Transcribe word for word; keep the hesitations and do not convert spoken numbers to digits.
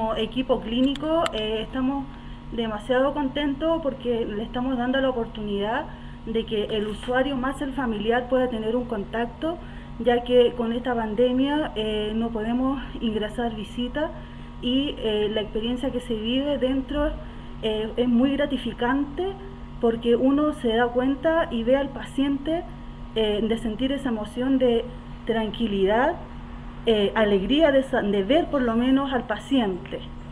como equipo clínico eh, estamos demasiado contentos porque le estamos dando la oportunidad de que el usuario más el familiar pueda tener un contacto, ya que con esta pandemia eh, no podemos ingresar visitas y eh, la experiencia que se vive dentro eh, es muy gratificante porque uno se da cuenta y ve al paciente eh, de sentir esa emoción de tranquilidad, eh, alegría de, de ver por lo menos al paciente.